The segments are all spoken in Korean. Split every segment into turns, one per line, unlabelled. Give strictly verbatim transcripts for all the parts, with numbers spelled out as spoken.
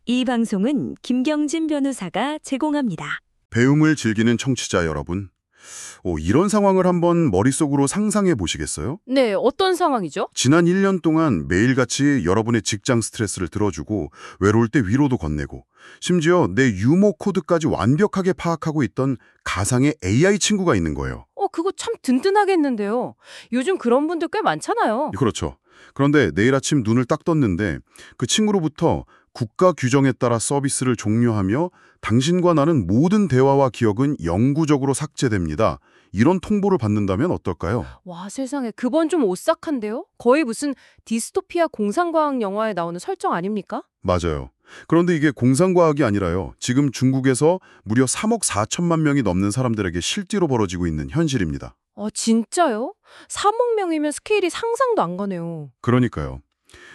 이 방송은 김경진 변호사가 제공합니다.
배움을 즐기는 청취자 여러분, 오, 이런 상황을 한번 머릿속으로 상상해 보시겠어요?
네, 어떤 상황이죠?
지난 일 년 동안 매일같이 여러분의 직장 스트레스를 들어주고 외로울 때 위로도 건네고 심지어 내 유머 코드까지 완벽하게 파악하고 있던 가상의 에이아이 친구가 있는 거예요.
어, 그거 참 든든하겠는데요. 요즘 그런 분들 꽤 많잖아요.
그렇죠. 그런데 내일 아침 눈을 딱 떴는데 그 친구로부터 국가 규정에 따라 서비스를 종료하며 당신과 나는 모든 대화와 기억은 영구적으로 삭제됩니다. 이런 통보를 받는다면 어떨까요?
와, 세상에. 그건 좀 오싹한데요? 거의 무슨 디스토피아 공상과학 영화에 나오는 설정 아닙니까?
맞아요. 그런데 이게 공상과학이 아니라요. 지금 중국에서 무려 삼억 사천만 명이 넘는 사람들에게 실제로 벌어지고 있는 현실입니다.
아, 진짜요? 삼억 명이면 스케일이 상상도 안 가네요.
그러니까요.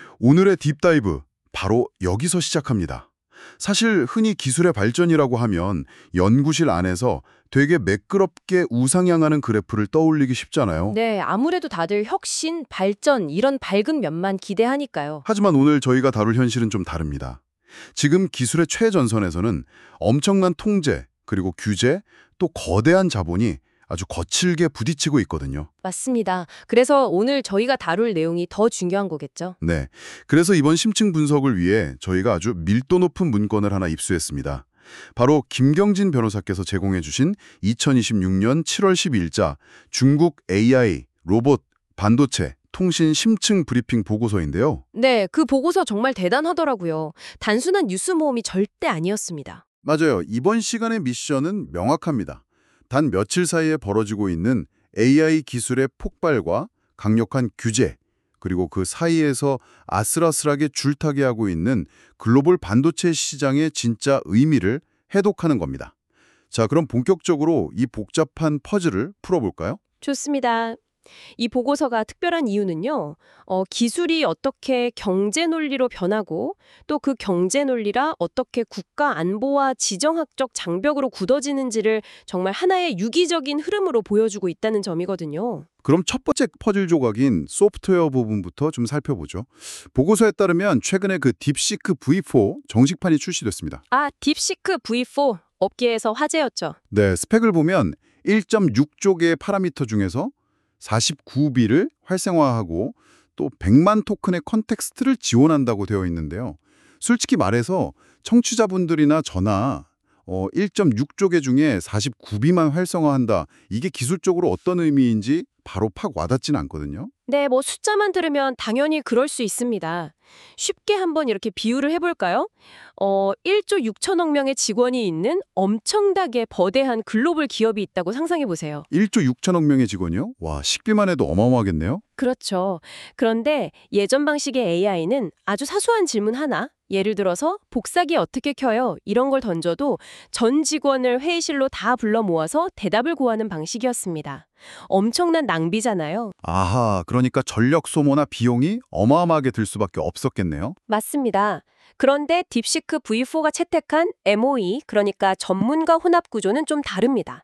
오늘의 딥다이브 바로 여기서 시작합니다. 사실 흔히 기술의 발전이라고 하면 연구실 안에서 되게 매끄럽게 우상향하는 그래프를 떠올리기 쉽잖아요.
네, 아무래도 다들 혁신, 발전 이런 밝은 면만 기대하니까요.
하지만 오늘 저희가 다룰 현실은 좀 다릅니다. 지금 기술의 최전선에서는 엄청난 통제, 그리고 규제, 또 거대한 자본이 아주 거칠게 부딪히고 있거든요.
맞습니다. 그래서 오늘 저희가 다룰 내용이 더 중요한 거겠죠.
네. 그래서 이번 심층 분석을 위해 저희가 아주 밀도 높은 문건을 하나 입수했습니다. 바로 김경진 변호사께서 제공해 주신 이천이십육 년 칠월 십이일자 중국 에이아이, 로봇, 반도체, 통신 심층 브리핑 보고서인데요.
네, 그 보고서 정말 대단하더라고요. 단순한 뉴스 모음이 절대 아니었습니다.
맞아요. 이번 시간의 미션은 명확합니다. 단 며칠 사이에 벌어지고 있는 에이아이 기술의 폭발과 강력한 규제, 그리고 그 사이에서 아슬아슬하게 줄타기 하고 있는 글로벌 반도체 시장의 진짜 의미를 해독하는 겁니다. 자, 그럼 본격적으로 이 복잡한 퍼즐을 풀어볼까요?
좋습니다. 이 보고서가 특별한 이유는요. 어, 기술이 어떻게 경제 논리로 변하고 또 그 경제 논리라 어떻게 국가 안보와 지정학적 장벽으로 굳어지는지를 정말 하나의 유기적인 흐름으로 보여주고 있다는 점이거든요.
그럼 첫 번째 퍼즐 조각인 소프트웨어 부분부터 좀 살펴보죠. 보고서에 따르면 최근에 그 딥시크 브이 사 정식판이 출시됐습니다.
아, 딥시크 브이 사 업계에서 화제였죠.
네, 스펙을 보면 일 점 육 조 개의 파라미터 중에서 사십구 비를 활성화하고 또 백만 토큰의 컨텍스트를 지원한다고 되어 있는데요. 솔직히 말해서 청취자분들이나 저나 어, 일 점 육 조 개 중에 사십구 비만 활성화한다. 이게 기술적으로 어떤 의미인지 바로 팍 와닿지는 않거든요.
네, 뭐 숫자만 들으면 당연히 그럴 수 있습니다. 쉽게 한번 이렇게 비유를 해볼까요? 어, 일 조 육천억 명의 직원이 있는 엄청나게 거대한 글로벌 기업이 있다고 상상해보세요.
일 조 육천억 명의 직원이요? 와, 식비만 해도 어마어마하겠네요.
그렇죠. 그런데 예전 방식의 에이아이는 아주 사소한 질문 하나, 예를 들어서 복사기 어떻게 켜요? 이런 걸 던져도 전 직원을 회의실로 다 불러 모아서 대답을 구하는 방식이었습니다. 엄청난 낭비잖아요.
아하, 그러니까 전력 소모나 비용이 어마어마하게 들 수밖에 없었겠네요.
맞습니다. 그런데 딥시크 브이 사가 채택한 엠오이, 그러니까 전문가 혼합 구조는 좀 다릅니다.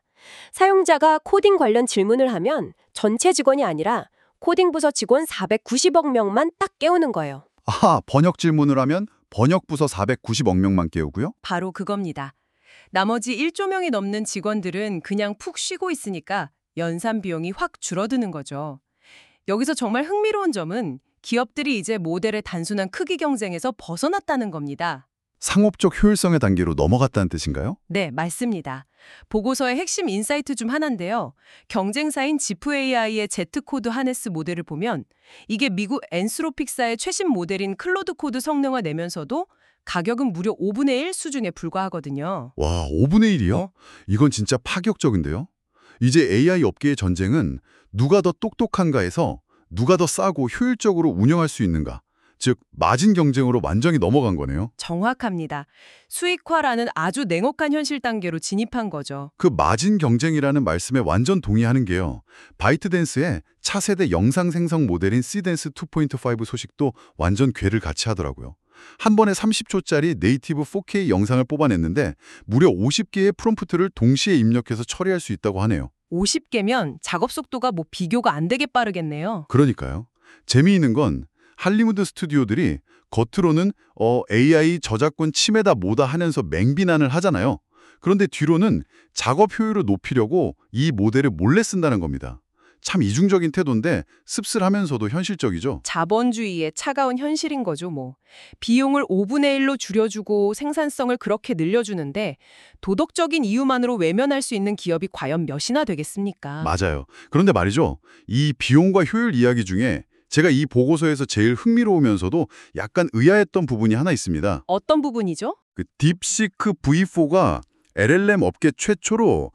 사용자가 코딩 관련 질문을 하면 전체 직원이 아니라 코딩 부서 직원 사백구십억 명만 딱 깨우는 거예요.
아하, 번역 질문을 하면 번역 부서 사백구십억 명만 깨우고요?
바로 그겁니다. 나머지 일 조 명이 넘는 직원들은 그냥 푹 쉬고 있으니까 연산 비용이 확 줄어드는 거죠. 여기서 정말 흥미로운 점은 기업들이 이제 모델의 단순한 크기 경쟁에서 벗어났다는 겁니다.
상업적 효율성의 단계로 넘어갔다는 뜻인가요?
네, 맞습니다. 보고서의 핵심 인사이트 중 하나인데요. 경쟁사인 지프 에이아이의 Z코드 하네스 모델을 보면 이게 미국 엔스로픽사의 최신 모델인 클로드 코드 성능을 내면서도 가격은 무려 오분의 일 수준에 불과하거든요.
와, 오분의 일이요?
어?
이건 진짜 파격적인데요? 이제 에이아이 업계의 전쟁은 누가 더 똑똑한가에서 누가 더 싸고 효율적으로 운영할 수 있는가, 즉 마진 경쟁으로 완전히 넘어간 거네요.
정확합니다. 수익화라는 아주 냉혹한 현실 단계로 진입한 거죠.
그 마진 경쟁이라는 말씀에 완전 동의하는 게요. 바이트댄스의 차세대 영상 생성 모델인 시댄스 투 포인트 파이브 소식도 완전 궤를 같이 하더라고요. 한 번에 삼십 초짜리 네이티브 포케이 영상을 뽑아냈는데 무려 오십 개의 프롬프트를 동시에 입력해서 처리할 수 있다고 하네요.
오십 개면 작업 속도가 뭐 비교가 안 되게 빠르겠네요.
그러니까요. 재미있는 건 할리우드 스튜디오들이 겉으로는 어, 에이아이 저작권 침해다 뭐다 하면서 맹비난을 하잖아요. 그런데 뒤로는 작업 효율을 높이려고 이 모델을 몰래 쓴다는 겁니다. 참 이중적인 태도인데 씁쓸하면서도 현실적이죠.
자본주의의 차가운 현실인 거죠, 뭐. 비용을 오분의 일로 줄여주고 생산성을 그렇게 늘려주는데 도덕적인 이유만으로 외면할 수 있는 기업이 과연 몇이나 되겠습니까?
맞아요. 그런데 말이죠. 이 비용과 효율 이야기 중에 제가 이 보고서에서 제일 흥미로우면서도 약간 의아했던 부분이 하나 있습니다.
어떤 부분이죠?
그 딥시크 브이 포가 엘엘엠 업계 최초로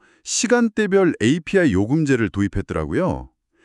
시간대별 에이피아이 요금제를 도입했더라고요.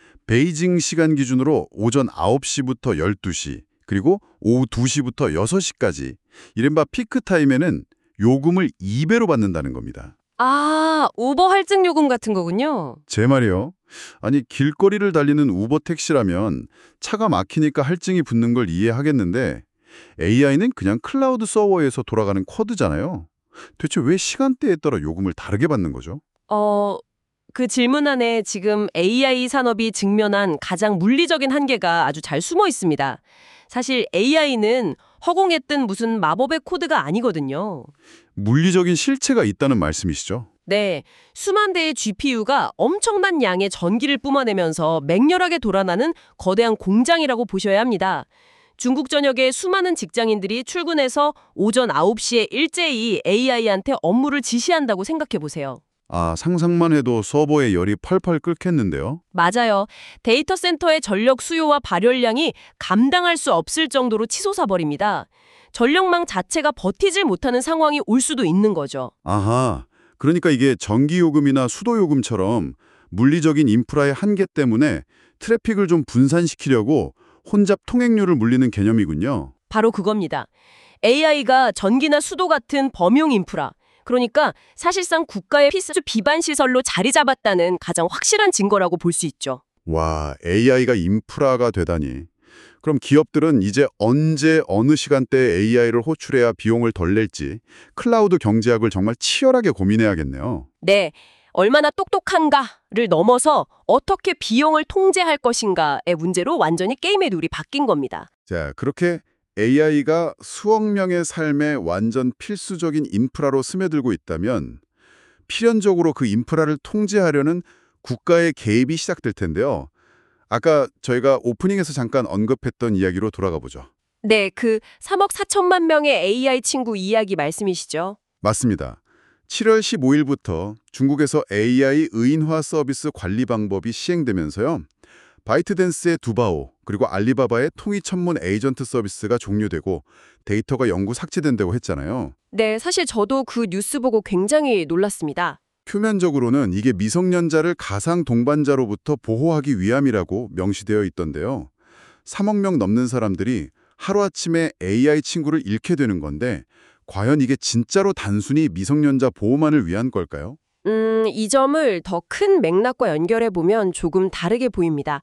베이징 시간 기준으로 오전 아홉 시부터 열두 시, 그리고 오후 두 시부터 여섯 시까지 이른바 피크 타임에는 요금을 이 배로 받는다는 겁니다.
아, 우버 할증 요금 같은 거군요.
제 말이요. 아니 길거리를 달리는 우버 택시라면 차가 막히니까 할증이 붙는 걸 이해하겠는데 에이아이는 그냥 클라우드 서버에서 돌아가는 쿼드잖아요. 대체 왜 시간대에 따라 요금을 다르게 받는 거죠?
어, 그 질문 안에 지금 에이아이 산업이 직면한 가장 물리적인 한계가 아주 잘 숨어 있습니다. 사실 에이아이는 허공에 뜬 무슨 마법의 코드가 아니거든요.
물리적인 실체가 있다는 말씀이시죠?
네, 수만 대의 지피유가 엄청난 양의 전기를 뿜어내면서 맹렬하게 돌아나는 거대한 공장이라고 보셔야 합니다. 중국 전역의 수많은 직장인들이 출근해서 오전 아홉 시에 일제히 에이아이한테 업무를 지시한다고 생각해 보세요.
아, 상상만 해도 서버의 열이 펄펄 끓겠는데요.
맞아요. 데이터 센터의 전력 수요와 발열량이 감당할 수 없을 정도로 치솟아 버립니다. 전력망 자체가 버티질 못하는 상황이 올 수도 있는 거죠.
아하, 그러니까 이게 전기요금이나 수도요금처럼 물리적인 인프라의 한계 때문에 트래픽을 좀 분산시키려고 혼잡 통행료를 물리는 개념이군요.
바로 그겁니다. 에이아이가 전기나 수도 같은 범용 인프라, 그러니까 사실상 국가의 필수 기반 시설로 자리 잡았다는 가장 확실한 증거라고 볼 수 있죠.
와, 에이아이가 인프라가 되다니. 그럼 기업들은 이제 언제 어느 시간대에 에이아이를 호출해야 비용을 덜 낼지 클라우드 경제학을 정말 치열하게 고민해야겠네요.
네, 얼마나 똑똑한가를 넘어서 어떻게 비용을 통제할 것인가의 문제로 완전히 게임의 룰이 바뀐 겁니다.
자, 그렇게 에이아이가 수억 명의 삶에 완전 필수적인 인프라로 스며들고 있다면 필연적으로 그 인프라를 통제하려는 국가의 개입이 시작될 텐데요. 아까 저희가 오프닝에서 잠깐 언급했던 이야기로 돌아가 보죠.
네, 그 삼억 사천만 명의 에이아이 친구 이야기 말씀이시죠?
맞습니다. 칠월 십오일부터 중국에서 에이아이 의인화 서비스 관리 방법이 시행되면서요. 바이트댄스의 두바오, 그리고 알리바바의 통일천문 에이전트 서비스가 종료되고 데이터가 영구 삭제된다고 했잖아요.
네, 사실 저도 그 뉴스 보고 굉장히 놀랐습니다.
표면적으로는 이게 미성년자를 가상 동반자로부터 보호하기 위함이라고 명시되어 있던데요. 삼억 명 넘는 사람들이 하루아침에 에이아이 친구를 잃게 되는 건데 과연 이게 진짜로 단순히 미성년자 보호만을 위한 걸까요?
음, 이 점을 더 큰 맥락과 연결해 보면 조금 다르게 보입니다.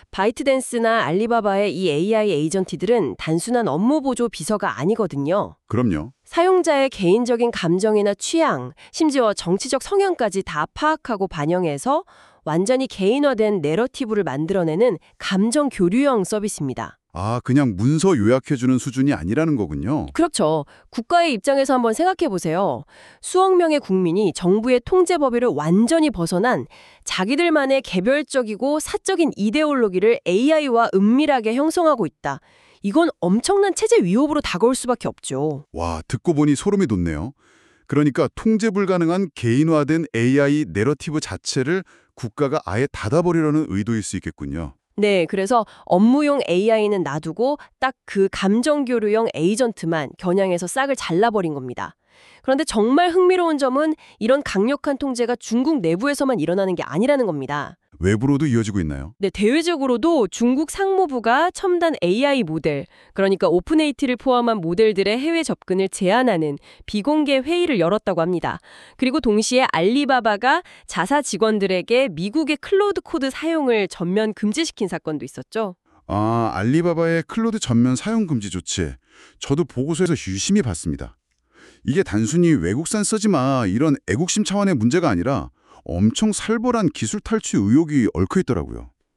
바이트댄스나 알리바바의 이 에이아이 에이전트들은 단순한 업무 보조 비서가 아니거든요.
그럼요.
사용자의 개인적인 감정이나 취향, 심지어 정치적 성향까지 다 파악하고 반영해서 완전히 개인화된 내러티브를 만들어내는 감정 교류형 서비스입니다.
아, 그냥 문서 요약해주는 수준이 아니라는 거군요.
그렇죠. 국가의 입장에서 한번 생각해 보세요. 수억 명의 국민이 정부의 통제 범위를 완전히 벗어난 자기들만의 개별적이고 사적인 이데올로기를 에이아이와 은밀하게 형성하고 있다. 이건 엄청난 체제 위협으로 다가올 수밖에 없죠.
와, 듣고 보니 소름이 돋네요. 그러니까 통제 불가능한 개인화된 에이아이 내러티브 자체를 국가가 아예 닫아버리려는 의도일 수 있겠군요.
네, 그래서 업무용 에이아이는 놔두고 딱 그 감정교류형 에이전트만 겨냥해서 싹을 잘라버린 겁니다. 그런데 정말 흥미로운 점은 이런 강력한 통제가 중국 내부에서만 일어나는 게 아니라는 겁니다.
외부로도 이어지고 있나요?
네, 대외적으로도 중국 상무부가 첨단 에이아이 모델, 그러니까 오픈에이티를 포함한 모델들의 해외 접근을 제한하는 비공개 회의를 열었다고 합니다. 그리고 동시에 알리바바가 자사 직원들에게 미국의 클로드 코드 사용을 전면 금지시킨 사건도 있었죠.
아, 알리바바의 클로드 전면 사용 금지 조치. 저도 보고서에서 유심히 봤습니다. 이게 단순히 외국산 쓰지 마 이런 애국심 차원의 문제가 아니라 엄청 살벌한 기술 탈취 의혹이 얽혀 있더라고요.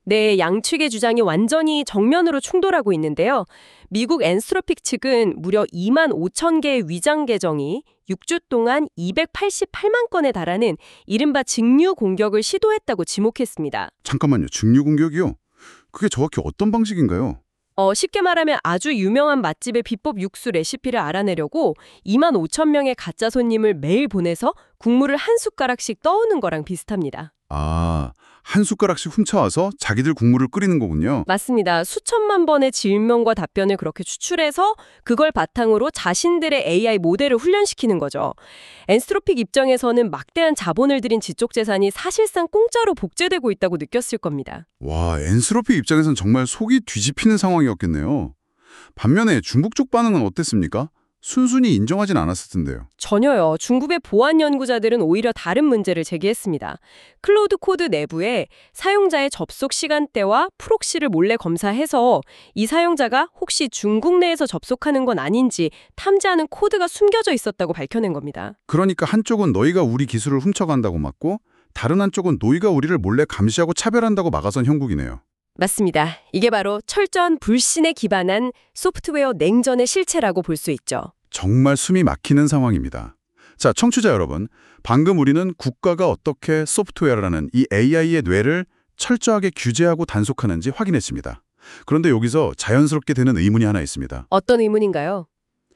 네, 양측의 주장이 완전히 정면으로 충돌하고 있는데요. 미국 엔스트로픽 측은 무려 이만 오천 개의 위장 계정이 육 주 동안 이백팔십팔만 건에 달하는 이른바 증류 공격을 시도했다고 지목했습니다.
잠깐만요. 증류 공격이요? 그게 정확히 어떤 방식인가요?
어, 쉽게 말하면 아주 유명한 맛집의 비법 육수 레시피를 알아내려고 이만 오천 명의 가짜 손님을 매일 보내서 국물을 한 숟가락씩 떠오는 거랑 비슷합니다.
아, 한 숟가락씩 훔쳐와서 자기들 국물을 끓이는 거군요.
맞습니다. 수천만 번의 질문과 답변을 그렇게 추출해서 그걸 바탕으로 자신들의 에이아이 모델을 훈련시키는 거죠. 엔스트로픽 입장에서는 막대한 자본을 들인 지적재산이 사실상 공짜로 복제되고 있다고 느꼈을 겁니다.
와, 엔스로피 입장에선 정말 속이 뒤집히는 상황이었겠네요. 반면에 중국 쪽 반응은 어땠습니까? 순순히 인정하진 않았을 텐데요.
전혀요. 중국의 보안 연구자들은 오히려 다른 문제를 제기했습니다. 클로우드 코드 내부에 사용자의 접속 시간대와 프록시를 몰래 검사해서 이 사용자가 혹시 중국 내에서 접속하는 건 아닌지 탐지하는 코드가 숨겨져 있었다고 밝혀낸 겁니다.
그러니까 한쪽은 너희가 우리 기술을 훔쳐간다고 막고 다른 한쪽은 너희가 우리를 몰래 감시하고 차별한다고 막아선 형국이네요.
맞습니다. 이게 바로 철저한 불신에 기반한 소프트웨어 냉전의 실체라고 볼 수 있죠.
정말 숨이 막히는 상황입니다. 자, 청취자 여러분, 방금 우리는 국가가 어떻게 소프트웨어라는 이 에이아이의 뇌를 철저하게 규제하고 단속하는지 확인했습니다. 그런데 여기서 자연스럽게 되는 의문이 하나 있습니다.
어떤 의문인가요?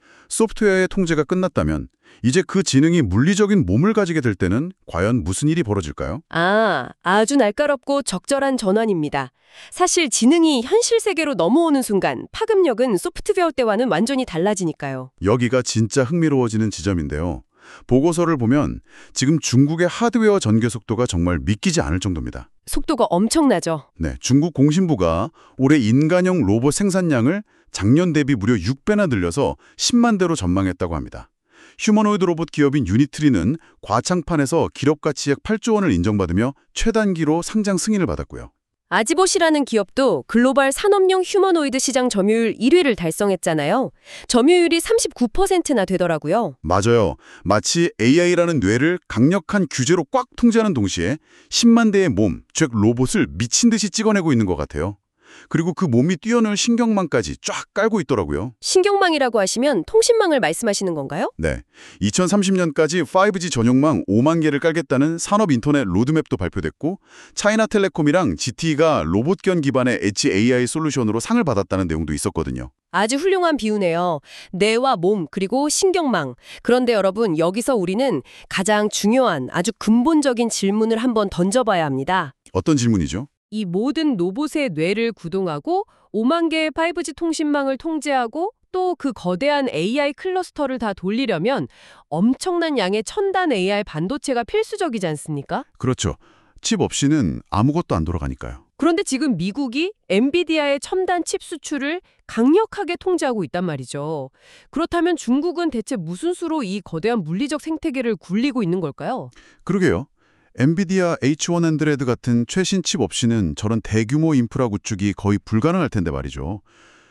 소프트웨어의 통제가 끝났다면 이제 그 지능이 물리적인 몸을 가지게 될 때는 과연 무슨 일이 벌어질까요?
아, 아주 날카롭고 적절한 전환입니다. 사실 지능이 현실 세계로 넘어오는 순간 파급력은 소프트웨어 때와는 완전히 달라지니까요.
여기가 진짜 흥미로워지는 지점인데요. 보고서를 보면 지금 중국의 하드웨어 전개 속도가 정말 믿기지 않을 정도입니다.
속도가 엄청나죠.
네, 중국 공신부가 올해 인간형 로봇 생산량을 작년 대비 무려 육 배나 늘려서 십만 대로 전망했다고 합니다. 휴머노이드 로봇 기업인 유니트리는 과창판에서 기업가치 약 팔조 원을 인정받으며 최단기로 상장 승인을 받았고요.
아지봇이라는 기업도 글로벌 산업용 휴머노이드 시장 점유율 일 위를 달성했잖아요. 점유율이 삼십구 퍼센트나 되더라고요.
맞아요. 마치 에이아이라는 뇌를 강력한 규제로 꽉 통제하는 동시에 십만 대의 몸, 즉 로봇을 미친 듯이 찍어내고 있는 것 같아요. 그리고 그 몸이 뛰어놀 신경망까지 쫙 깔고 있더라고요.
신경망이라고 하시면 통신망을 말씀하시는 건가요?
네, 이천삼십 년까지 파이브지 전용망 오만 개를 깔겠다는 산업 인터넷 로드맵도 발표됐고 차이나텔레콤이랑 지티이가 로봇견 기반의 엣지 에이아이 솔루션으로 상을 받았다는 내용도 있었거든요.
아주 훌륭한 비유네요. 뇌와 몸 그리고 신경망. 그런데 여러분, 여기서 우리는 가장 중요한 아주 근본적인 질문을 한번 던져봐야 합니다.
어떤 질문이죠?
이 모든 로봇의 뇌를 구동하고 오만 개의 파이브지 통신망을 통제하고 또 그 거대한 에이아이 클러스터를 다 돌리려면 엄청난 양의 첨단 에이아이 반도체가 필수적이지 않습니까?
그렇죠. 칩 없이는 아무것도 안 돌아가니까요.
그런데 지금 미국이 엔비디아의 첨단 칩 수출을 강력하게 통제하고 있단 말이죠. 그렇다면 중국은 대체 무슨 수로 이 거대한 물리적 생태계를 굴리고 있는 걸까요?
그러게요. 엔비디아 에이치 원 핸드레드 같은 최신 칩 없이는 저런 대규모 인프라 구축이 거의 불가능할 텐데 말이죠.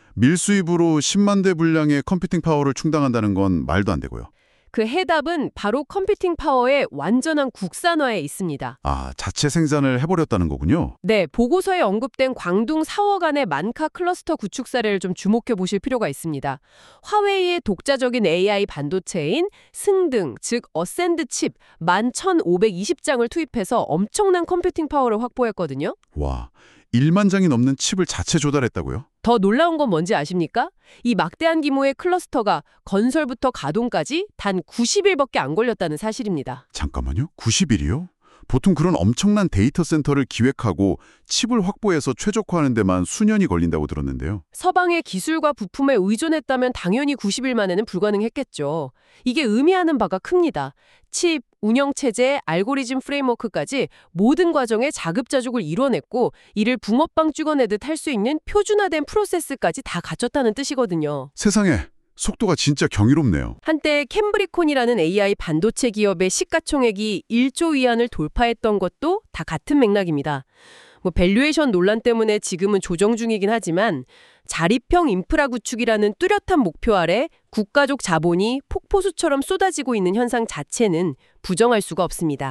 밀수입으로 십만 대 분량의 컴퓨팅 파워를 충당한다는 건 말도 안 되고요.
그 해답은 바로 컴퓨팅 파워의 완전한 국산화에 있습니다.
아, 자체 생산을 해버렸다는 거군요.
네, 보고서에 언급된 광둥 사억 안의 만카 클러스터 구축 사례를 좀 주목해 보실 필요가 있습니다. 화웨이의 독자적인 에이아이 반도체인 승등, 즉 어센드 칩 만 천오백이십 장을 투입해서 엄청난 컴퓨팅 파워를 확보했거든요.
와, 일만 장이 넘는 칩을 자체 조달했다고요?
더 놀라운 건 뭔지 아십니까? 이 막대한 규모의 클러스터가 건설부터 가동까지 단 구십 일밖에 안 걸렸다는 사실입니다.
잠깐만요. 구십 일이요? 보통 그런 엄청난 데이터 센터를 기획하고 칩을 확보해서 최적화하는 데만 수년이 걸린다고 들었는데요.
서방의 기술과 부품에 의존했다면 당연히 구십 일 만에는 불가능했겠죠. 이게 의미하는 바가 큽니다. 칩, 운영체제, 알고리즘 프레임워크까지 모든 과정에 자급자족을 이뤄냈고 이를 붕어빵 찍어내듯 할 수 있는 표준화된 프로세스까지 다 갖췄다는 뜻이거든요.
세상에, 속도가 진짜 경이롭네요.
한때 캠브리콘이라는 에이아이 반도체 기업의 시가총액이 일조 위안을 돌파했던 것도 다 같은 맥락입니다. 뭐 밸류에이션 논란 때문에 지금은 조정 중이긴 하지만 자립형 인프라 구축이라는 뚜렷한 목표 아래 국가적 자본이 폭포수처럼 쏟아지고 있는 현상 자체는 부정할 수가 없습니다.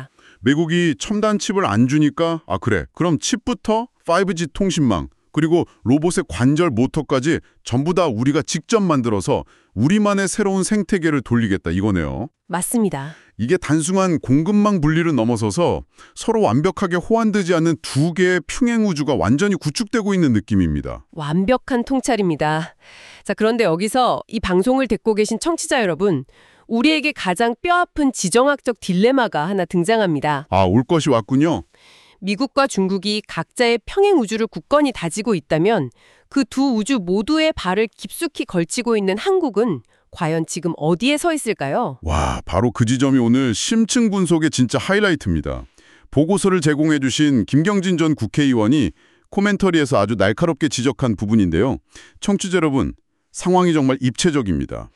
미국이 첨단 칩을 안 주니까 아 그래, 그럼 칩부터 파이브지 통신망, 그리고 로봇의 관절 모터까지 전부 다 우리가 직접 만들어서 우리만의 새로운 생태계를 돌리겠다 이거네요.
맞습니다.
이게 단순한 공급망 분리를 넘어서서 서로 완벽하게 호환되지 않는 두 개의 평행 우주가 완전히 구축되고 있는 느낌입니다.
완벽한 통찰입니다. 자, 그런데 여기서 이 방송을 듣고 계신 청취자 여러분, 우리에게 가장 뼈아픈 지정학적 딜레마가 하나 등장합니다.
아, 올 것이 왔군요.
미국과 중국이 각자의 평행 우주를 굳건히 다지고 있다면 그 두 우주 모두의 발을 깊숙이 걸치고 있는 한국은 과연 지금 어디에 서 있을까요?
와, 바로 그 지점이 오늘 심층 분석의 진짜 하이라이트입니다. 보고서를 제공해 주신 김경진 전 국회의원이 코멘터리에서 아주 날카롭게 지적한 부분인데요. 청취자 여러분, 상황이 정말 입체적입니다.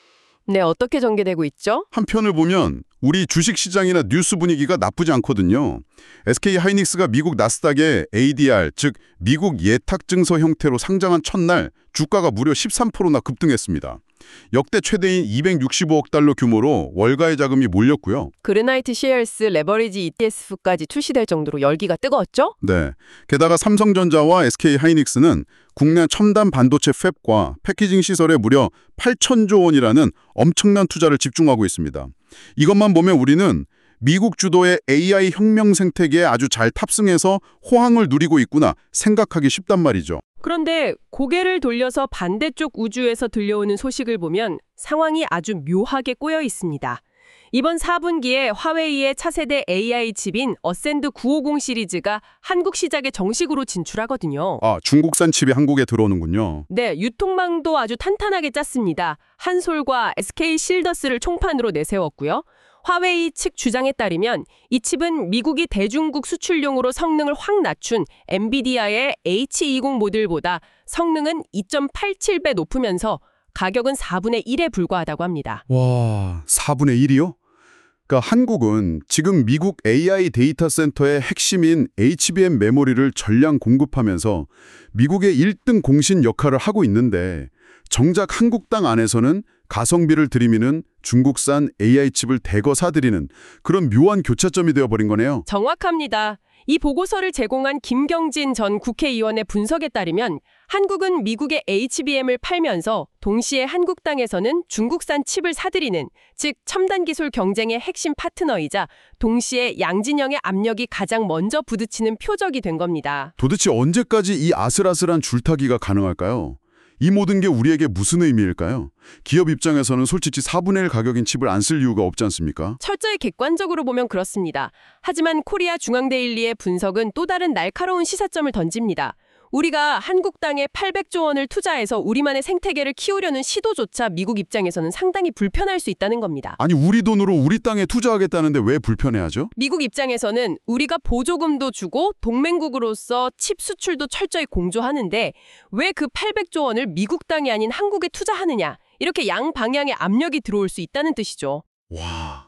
네, 어떻게 전개되고 있죠?
한편을 보면 우리 주식시장이나 뉴스 분위기가 나쁘지 않거든요. 에스케이하이닉스가 미국 나스닥에 에이디알, 즉 미국 예탁증서 형태로 상장한 첫날 주가가 무려 십삼 퍼센트나 급등했습니다. 역대 최대인 이백육십오억 달러 규모로 월가의 자금이 몰렸고요.
그레나이트 셰어스 레버리지 이티에프까지 출시될 정도로 열기가 뜨거웠죠?
네. 게다가 삼성전자와 에스케이하이닉스는 국내 첨단 반도체 팹과 패키징 시설에 무려 팔천조 원이라는 엄청난 투자를 집중하고 있습니다. 이것만 보면 우리는 미국 주도의 에이아이 혁명 생태계에 아주 잘 탑승해서 호황을 누리고 있구나 생각하기 쉽단 말이죠.
그런데 고개를 돌려서 반대쪽 우주에서 들려오는 소식을 보면 상황이 아주 묘하게 꼬여 있습니다. 이번 사 분기에 화웨이의 차세대 에이아이 칩인 어센드 구백오십 시리즈가 한국 시장에 정식으로 진출하거든요.
아, 중국산 칩이 한국에 들어오는군요.
네, 유통망도 아주 탄탄하게 짰습니다. 한솔과 에스케이 실더스를 총판으로 내세웠고요. 화웨이 측 주장에 따르면 이 칩은 미국이 대중국 수출용으로 성능을 확 낮춘 엔비디아의 에이치 이십 모델보다 성능은 이 점 팔칠 배 높으면서 가격은 사분의 일에 불과하다고 합니다.
와, 사분의 일이요? 그러니까 한국은 지금 미국 에이아이 데이터 센터의 핵심인 에이치비엠 메모리를 전량 공급하면서 미국의 일 등 공신 역할을 하고 있는데 정작 한국 땅 안에서는 가성비를 들이미는 중국산 에이아이 칩을 대거 사들이는 그런 묘한 교차점이 되어버린 거네요.
정확합니다. 이 보고서를 제공한 김경진 전 국회의원의 분석에 따르면 한국은 미국의 에이치비엠을 팔면서 동시에 한국 땅에서는 중국산 칩을 사들이는, 즉 첨단 기술 경쟁의 핵심 파트너이자 동시에 양진영의 압력이 가장 먼저 부딪히는 표적이 된 겁니다.
도대체 언제까지 이 아슬아슬한 줄타기가 가능할까요? 이 모든 게 우리에게 무슨 의미일까요? 기업 입장에서는 솔직히 사분의 일 가격인 칩을 안 쓸 이유가 없지 않습니까?
철저히 객관적으로 보면 그렇습니다. 하지만 코리아 중앙데일리의 분석은 또 다른 날카로운 시사점을 던집니다. 우리가 한국 땅에 팔백조 원을 투자해서 우리만의 생태계를 키우려는 시도조차 미국 입장에서는 상당히 불편할 수 있다는 겁니다.
아니, 우리 돈으로 우리 땅에 투자하겠다는데 왜 불편해하죠?
미국 입장에서는 우리가 보조금도 주고 동맹국으로서 칩 수출도 철저히 공조하는데 왜 그 팔백조 원을 미국 땅이 아닌 한국에 투자하느냐, 이렇게 양방향의 압력이 들어올 수 있다는 뜻이죠.
와,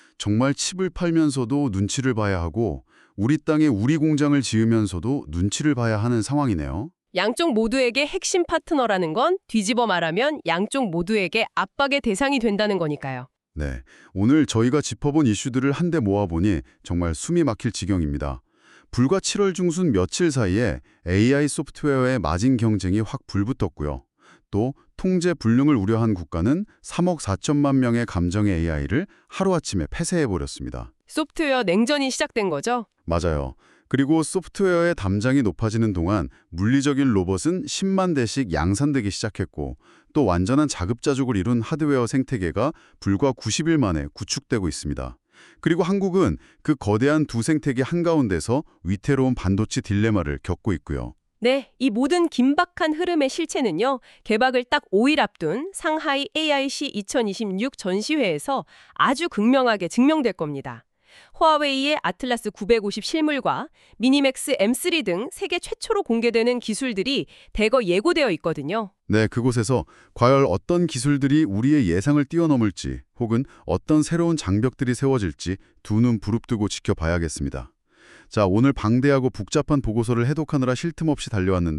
정말 칩을 팔면서도 눈치를 봐야 하고 우리 땅에 우리 공장을 지으면서도 눈치를 봐야 하는 상황이네요.
양쪽 모두에게 핵심 파트너라는 건 뒤집어 말하면 양쪽 모두에게 압박의 대상이 된다는 거니까요.
네, 오늘 저희가 짚어본 이슈들을 한데 모아보니 정말 숨이 막힐 지경입니다. 불과 칠월 중순 며칠 사이에 에이아이 소프트웨어의 마진 경쟁이 확 불붙었고요. 또 통제 불능을 우려한 국가는 삼억 사천만 명의 감정의 에이아이를 하루아침에 폐쇄해버렸습니다.
소프트웨어 냉전이 시작된 거죠?
맞아요. 그리고 소프트웨어의 담장이 높아지는 동안 물리적인 로봇은 십만 대씩 양산되기 시작했고 또 완전한 자급자족을 이룬 하드웨어 생태계가 불과 구십 일 만에 구축되고 있습니다. 그리고 한국은 그 거대한 두 생태계 한가운데서 위태로운 반도체 딜레마를 겪고 있고요.
네, 이 모든 긴박한 흐름의 실체는요, 개막을 딱 오 일 앞둔 상하이 에이아이씨 이천이십육 전시회에서 아주 극명하게 증명될 겁니다. 화웨이의 아틀라스 구백오십 실물과 미니맥스 엠 쓰리 등 세계 최초로 공개되는 기술들이 대거 예고되어 있거든요.
네, 그곳에서 과연 어떤 기술들이 우리의 예상을 뛰어넘을지 혹은 어떤 새로운 장벽들이 세워질지 두 눈 부릅뜨고 지켜봐야겠습니다. 자, 오늘 방대하고 복잡한 보고서를 해독하느라 쉴 틈 없이 달려왔는데요.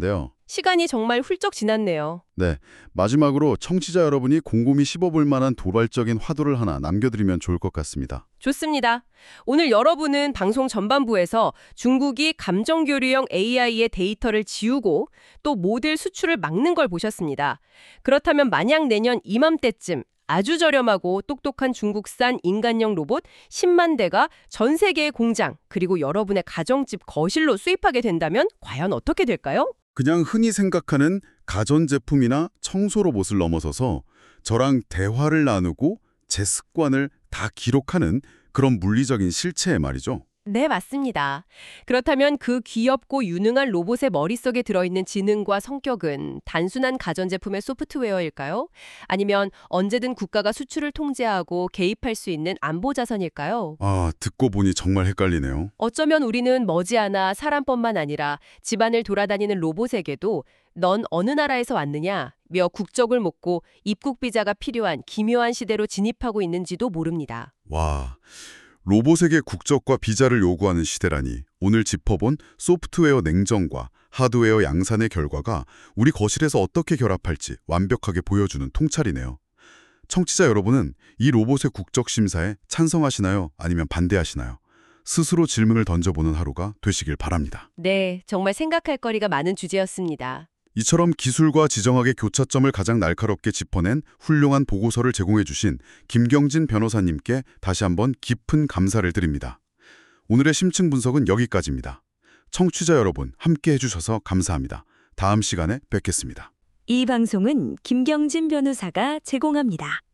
시간이 정말 훌쩍 지났네요.
네, 마지막으로 청취자 여러분이 곰곰이 씹어볼 만한 도발적인 화두를 하나 남겨드리면 좋을 것 같습니다.
좋습니다. 오늘 여러분은 방송 전반부에서 중국이 감정교류형 에이아이의 데이터를 지우고 또 모델 수출을 막는 걸 보셨습니다. 그렇다면 만약 내년 이맘때쯤 아주 저렴하고 똑똑한 중국산 인간형 로봇 십만 대가 전 세계의 공장 그리고 여러분의 가정집 거실로 수입하게 된다면 과연 어떻게 될까요?
그냥 흔히 생각하는 가전제품이나 청소 로봇을 넘어서서 저랑 대화를 나누고 제 습관을 다 기록하는 그런 물리적인 실체의 말이죠.
네, 맞습니다. 그렇다면 그 귀엽고 유능한 로봇의 머릿속에 들어있는 지능과 성격은 단순한 가전제품의 소프트웨어일까요? 아니면 언제든 국가가 수출을 통제하고 개입할 수 있는 안보자산일까요?
아, 듣고 보니 정말 헷갈리네요.
어쩌면 우리는 머지않아 사람뿐만 아니라 집안을 돌아다니는 로봇에게도 넌 어느 나라에서 왔느냐 며 국적을 묻고 입국 비자가 필요한 기묘한 시대로 진입하고 있는지도 모릅니다.
와, 로봇에게 국적과 비자를 요구하는 시대라니 오늘 짚어본 소프트웨어 냉정과 하드웨어 양산의 결과가 우리 거실에서 어떻게 결합할지 완벽하게 보여주는 통찰이네요. 청취자 여러분은 이 로봇의 국적 심사에 찬성하시나요? 아니면 반대하시나요? 스스로 질문을 던져보는 하루가 되시길 바랍니다.
네, 정말 생각할 거리가 많은 주제였습니다.
이처럼 기술과 지정학의 교차점을 가장 날카롭게 짚어낸 훌륭한 보고서를 제공해 주신 김경진 변호사님께 다시 한번 깊은 감사를 드립니다. 오늘의 심층 분석은 여기까지입니다. 청취자 여러분 함께 해주셔서 감사합니다. 다음 시간에 뵙겠습니다.
이 방송은 김경진 변호사가 제공합니다.